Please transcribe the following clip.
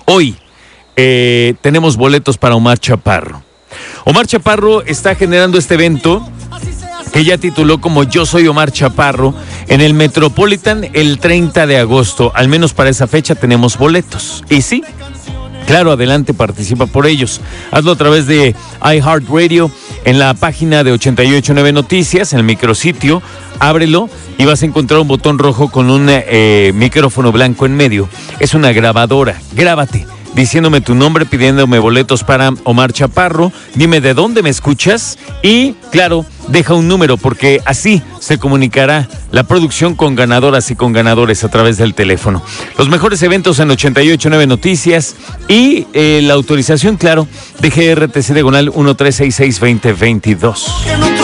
Hoy tenemos boletos para Omar Chaparro. Omar Chaparro está generando este evento que ya tituló como Yo Soy Omar Chaparro en el Metropolitan el 30 de agosto. Al menos para esa fecha tenemos boletos. Y sí, claro, adelante, participa por ellos. Hazlo a través de iHeartRadio en la página de 889 Noticias, en el micrositio. Ábrelo y vas a encontrar un botón rojo con un micrófono blanco en medio. Es una grabadora. Grábate diciéndome tu nombre, pidiéndome boletos para Omar Chaparro. Dime de dónde me escuchas y, claro, deja un número porque así se comunicará la producción con ganadoras y con ganadores a través del teléfono. Los mejores eventos en 889 Noticias y la autorización, claro, de GRTC Diagonal 1366-2022.